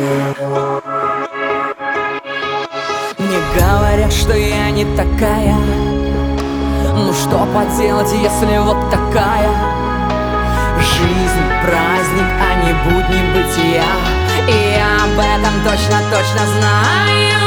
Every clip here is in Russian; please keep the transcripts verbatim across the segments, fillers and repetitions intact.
Мне говорят, что я не такая. Ну что поделать, если вот такая жизнь, праздник, а не будни бытия. И я об этом точно-точно знаю.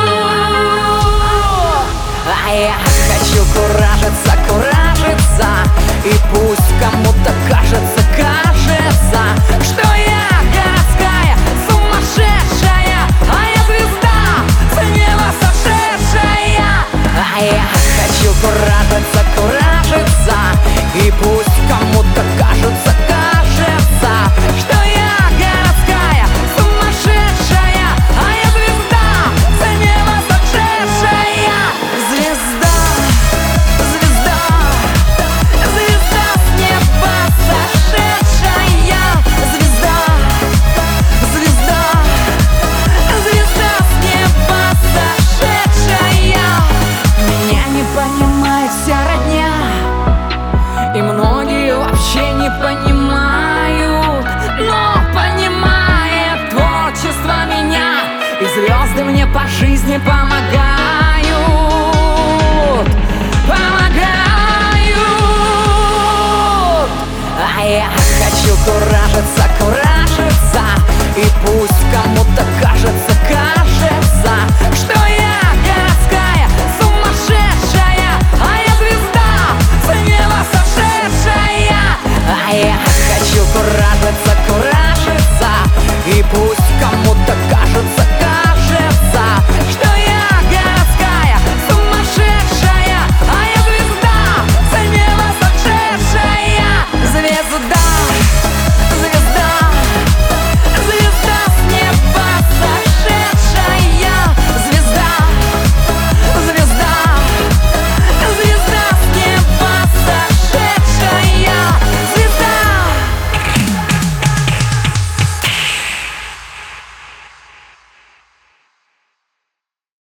А я хочу куражиться, куражиться. И пусть кому-то кажется, кажется, что я городская сумасшедшая, а я звезда с неба сошедшая. А я хочу куражиться, куражиться. И пусть кому-то кажется, кажется, что я городская сумасшедшая, а я звезда с неба сошедшая. Звезда, звезда, звезда с неба сошедшая. Звезда, звезда, звезда с неба сошедшая. Меня не понимает вся родня, и многие вообще не понимают, но понимает творчество меня, и звезды мне по жизни помогают, помогают. А я хочу куражиться, куражиться. И пусть кому-то кажется, кажется, что я городская сумасшедшая, а я звезда с неба сошедшая. А я хочу куражиться, куражиться. И пусть